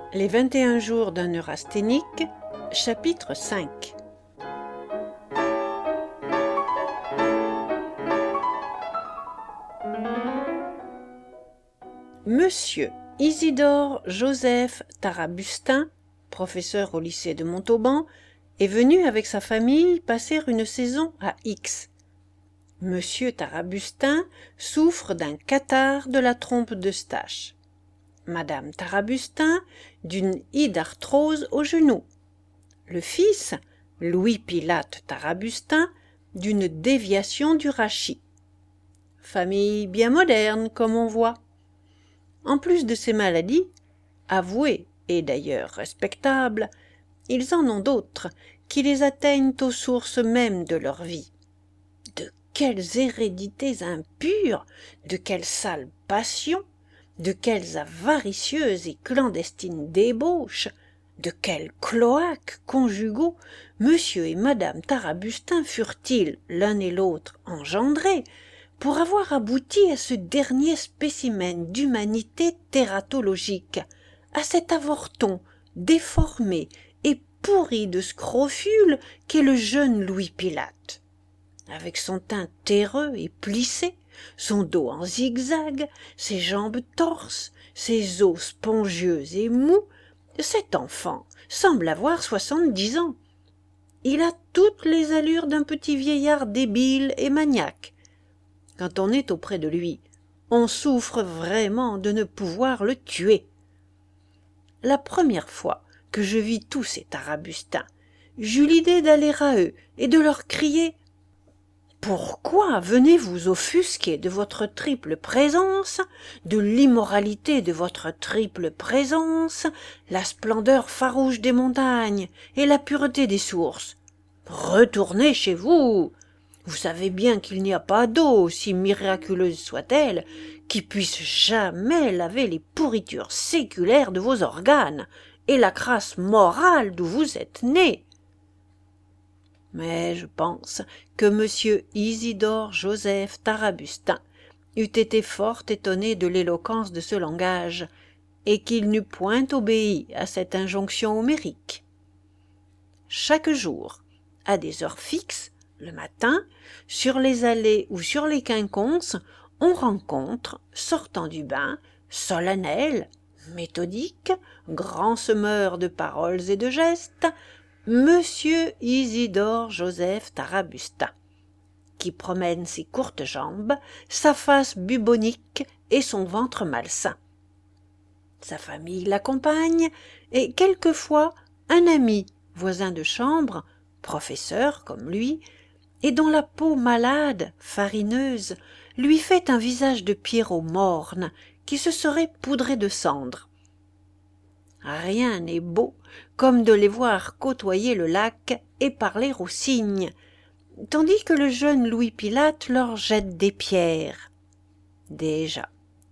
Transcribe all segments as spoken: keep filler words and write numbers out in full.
Les vingt et un jours d'un neurasthénique, chapitre cinq. Monsieur Isidore Joseph Tarabustin, professeur au lycée de Montauban, est venu avec sa famille passer une saison à X. Monsieur Tarabustin souffre d'un catarrhe de la trompe d'Eustache. Madame Tarabustin d'une hydarthrose au genou. Le fils, Louis-Pilate Tarabustin, d'une déviation du rachis. Famille bien moderne, comme on voit. En plus de ces maladies, avouées et d'ailleurs respectables, ils en ont d'autres qui les atteignent aux sources mêmes de leur vie. De quelles hérédités impures, de quelles sales passions, de quelles avaricieuses et clandestines débauches, de quels cloaques conjugaux monsieur et madame Tarabustin furent-ils, l'un et l'autre, engendrés, pour avoir abouti à ce dernier spécimen d'humanité tératologique, à cet avorton déformé et pourri de scrofules qu'est le jeune Louis-Pilate. Avec son teint terreux et plissé, son dos en zigzag, ses jambes torses, ses os spongieux et mous, cet enfant semble avoir soixante-dix ans. Il a toutes les allures d'un petit vieillard débile et maniaque. Quand on est auprès de lui, on souffre vraiment de ne pouvoir le tuer. La première fois que je vis tous ces Tarabustins, j'eus l'idée d'aller à eux et de leur crier « Pourquoi venez-vous offusquer de votre triple présence, de l'immoralité de votre triple présence, la splendeur farouche des montagnes et la pureté des sources? Retournez chez vous! Vous savez bien qu'il n'y a pas d'eau, si miraculeuse soit-elle, qui puisse jamais laver les pourritures séculaires de vos organes et la crasse morale d'où vous êtes nés. » Mais je pense que monsieur Isidore Joseph Tarabustin eût été fort étonné de l'éloquence de ce langage, et qu'il n'eût point obéi à cette injonction homérique. Chaque jour, à des heures fixes, le matin, sur les allées ou sur les quinconces, on rencontre, sortant du bain, solennel, méthodique, grand semeur de paroles et de gestes, monsieur Isidore Joseph Tarabustin, qui promène ses courtes jambes, sa face bubonique et son ventre malsain. Sa famille l'accompagne, et quelquefois un ami, voisin de chambre, professeur comme lui, et dont la peau malade, farineuse, lui fait un visage de Pierrot morne qui se serait poudré de cendre. Rien n'est beau comme de les voir côtoyer le lac et parler aux cygnes, tandis que le jeune Louis-Pilate leur jette des pierres. Déjà.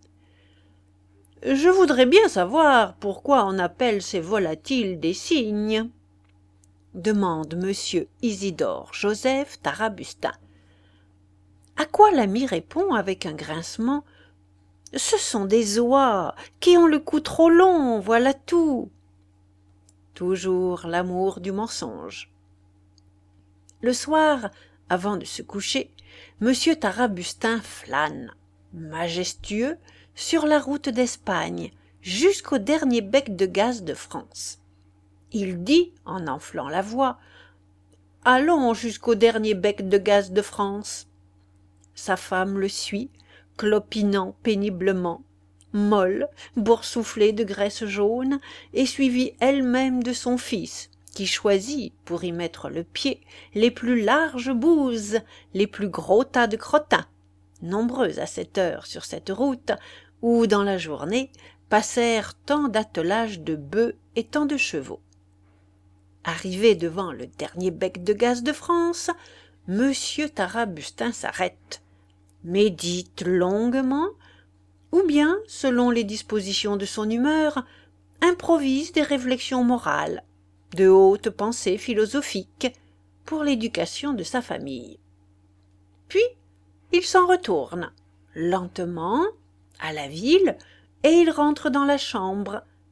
Je voudrais bien savoir pourquoi on appelle ces volatiles des cygnes, demande monsieur Isidore Joseph Tarabustin. À quoi l'ami répond avec un grincement. Ce sont des oies qui ont le cou trop long, voilà tout. Toujours l'amour du mensonge. Le soir, avant de se coucher, monsieur Tarabustin flâne, majestueux, sur la route d'Espagne, jusqu'au dernier bec de gaz de France. Il dit, en enflant la voix, « Allons jusqu'au dernier bec de gaz de France. » Sa femme le suit, clopinant péniblement, molle, boursouflée de graisse jaune, et suivie elle-même de son fils, qui choisit, pour y mettre le pied, les plus larges bouses, les plus gros tas de crottins, nombreux à cette heure sur cette route, où, dans la journée, passèrent tant d'attelages de bœufs et tant de chevaux. Arrivé devant le dernier bec de gaz de France, monsieur Tarabustin s'arrête, médite longuement, ou bien, selon les dispositions de son humeur, improvise des réflexions morales, de hautes pensées philosophiques, pour l'éducation de sa famille. Puis, il s'en retourne, lentement, à la ville, et il rentre dans la chambre,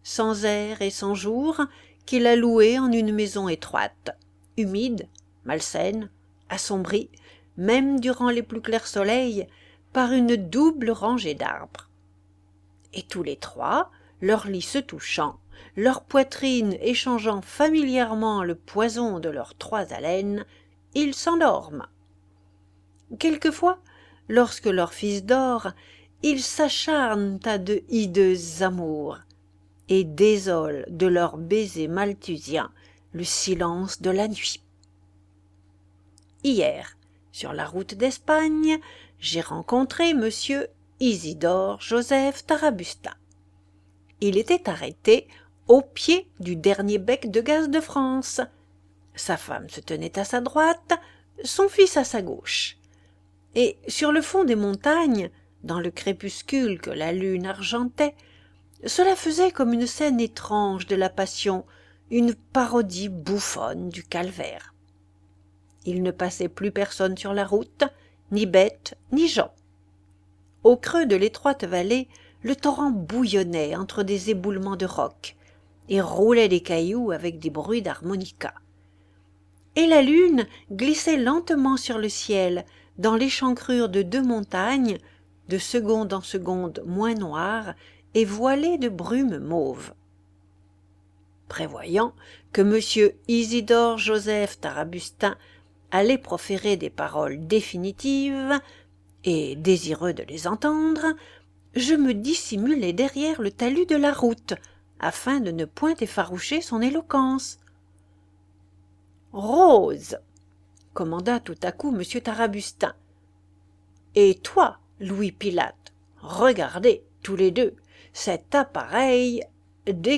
sans air et sans jour, qu'il a louée en une maison étroite, humide, malsaine, assombrie, même durant les plus clairs soleils, par une double rangée d'arbres. Et tous les trois, leurs lits se touchant, leurs poitrines échangeant familièrement le poison de leurs trois haleines, ils s'endorment. Quelquefois, lorsque leur fils dort, ils s'acharnent à de hideux amours et désolent de leurs baisers malthusiens le silence de la nuit. Hier, sur la route d'Espagne, j'ai rencontré monsieur Isidore Joseph Tarabustin. Il était arrêté au pied du dernier bec de gaz de France. Sa femme se tenait à sa droite, son fils à sa gauche. Et sur le fond des montagnes, dans le crépuscule que la lune argentait, cela faisait comme une scène étrange de la Passion, une parodie bouffonne du calvaire. Il ne passait plus personne sur la route, ni bête, ni gens. Au creux de l'étroite vallée, le torrent bouillonnait entre des éboulements de rocs et roulait des cailloux avec des bruits d'harmonica. Et la lune glissait lentement sur le ciel, dans l'échancrure de deux montagnes, de seconde en seconde moins noires et voilées de brume mauve. Prévoyant que monsieur Isidore Joseph Tarabustin allait proférer des paroles définitives, et désireux de les entendre, je me dissimulai derrière le talus de la route, afin de ne point effaroucher son éloquence. « Rose !» commanda tout à coup monsieur Tarabustin. « Et toi, Louis Pilate, regardez, tous les deux, cet appareil d'éclairage !»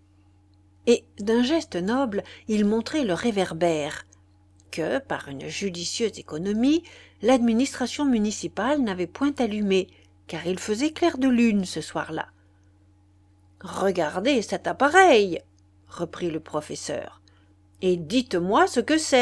Et d'un geste noble, il montrait le réverbère, que, par une judicieuse économie, l'administration municipale n'avait point allumé, car il faisait clair de lune ce soir-là. « Regardez cet appareil !» reprit le professeur, « et dites-moi ce que c'est. »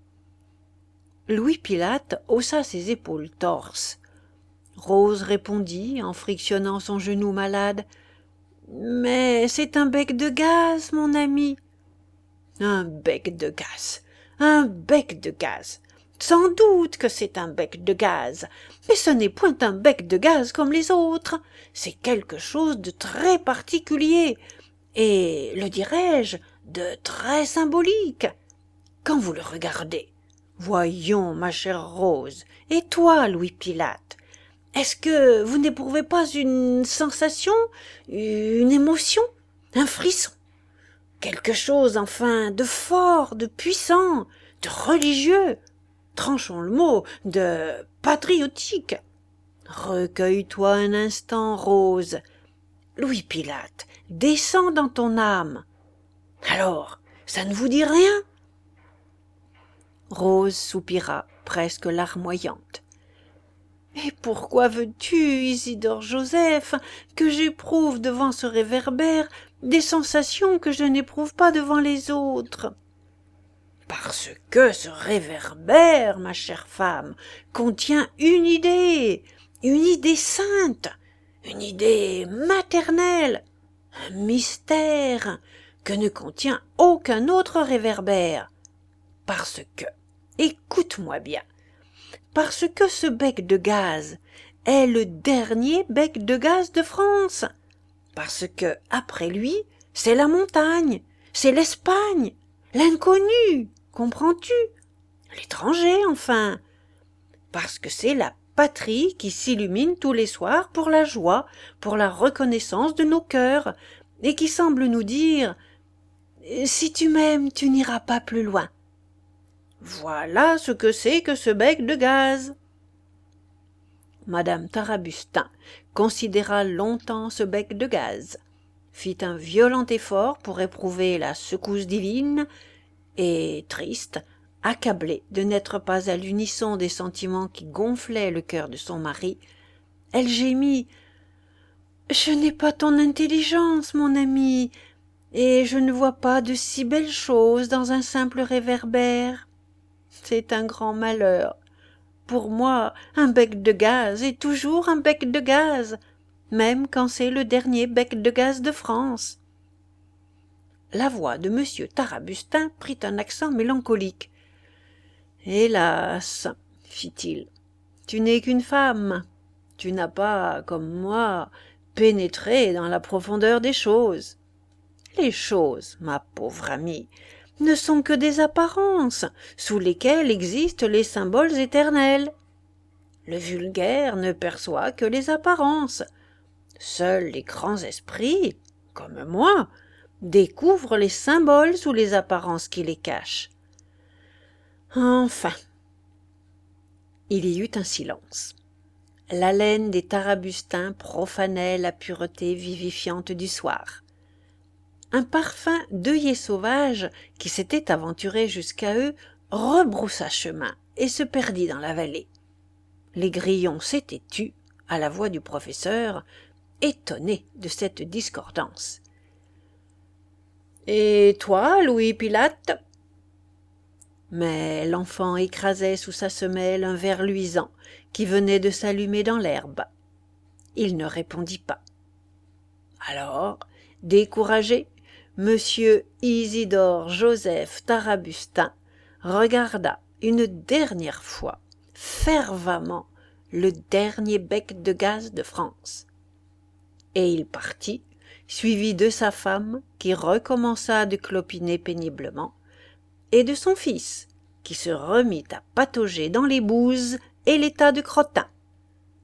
Louis Pilate haussa ses épaules torses. Rose répondit, en frictionnant son genou malade, « Mais c'est un bec de gaz, mon ami. »« Un bec de gaz, un bec de gaz. Sans doute que c'est un bec de gaz, mais ce n'est point un bec de gaz comme les autres. C'est quelque chose de très particulier, et, le dirais-je, de très symbolique. Quand vous le regardez, voyons, ma chère Rose, et toi, Louis Pilate, est-ce que vous n'éprouvez pas une sensation, une émotion, un frisson, quelque chose, enfin, de fort, de puissant, de religieux, tranchons le mot, de patriotique? Recueille-toi un instant, Rose. Louis Pilate, descends dans ton âme. Alors, ça ne vous dit rien? Rose soupira, presque larmoyante. « Et pourquoi veux-tu, Isidore Joseph, que j'éprouve devant ce réverbère des sensations que je n'éprouve pas devant les autres ?»« Parce que ce réverbère, ma chère femme, contient une idée, une idée sainte, une idée maternelle, un mystère que ne contient aucun autre réverbère. Parce que, écoute-moi bien, parce que ce bec de gaz est le dernier bec de gaz de France, parce que, après lui, c'est la montagne, c'est l'Espagne, l'inconnu, comprends-tu? L'étranger, enfin, parce que c'est la patrie qui s'illumine tous les soirs pour la joie, pour la reconnaissance de nos cœurs, et qui semble nous dire « Si tu m'aimes, tu n'iras pas plus loin. » Voilà ce que c'est que ce bec de gaz. Madame Tarabustin considéra longtemps ce bec de gaz, fit un violent effort pour éprouver la secousse divine, et, triste, accablée de n'être pas à l'unisson des sentiments qui gonflaient le cœur de son mari, elle gémit « Je n'ai pas ton intelligence, mon ami, et je ne vois pas de si belles choses dans un simple réverbère. C'est un grand malheur. Pour moi, un bec de gaz est toujours un bec de gaz, même quand c'est le dernier bec de gaz de France. » La voix de monsieur Tarabustin prit un accent mélancolique. « Hélas, fit-il, tu n'es qu'une femme. Tu n'as pas, comme moi, pénétré dans la profondeur des choses. Les choses, ma pauvre amie, ne sont que des apparences, sous lesquelles existent les symboles éternels. Le vulgaire ne perçoit que les apparences. Seuls les grands esprits, comme moi, découvrent les symboles sous les apparences qui les cachent. Enfin. » Il y eut un silence. L'haleine des Tarabustins profanait la pureté vivifiante du soir. Un parfum d'œillets sauvages qui s'était aventuré jusqu'à eux rebroussa chemin et se perdit dans la vallée. Les grillons s'étaient tus à la voix du professeur, étonné de cette discordance. « Et toi, Louis Pilate ?» Mais l'enfant écrasait sous sa semelle un ver luisant qui venait de s'allumer dans l'herbe. Il ne répondit pas. Alors, découragé, monsieur Isidore Joseph Tarabustin regarda une dernière fois fervemment le dernier bec de gaz de France. Et il partit, suivi de sa femme qui recommença de clopiner péniblement, et de son fils qui se remit à patauger dans les bouses et les tas de crottin.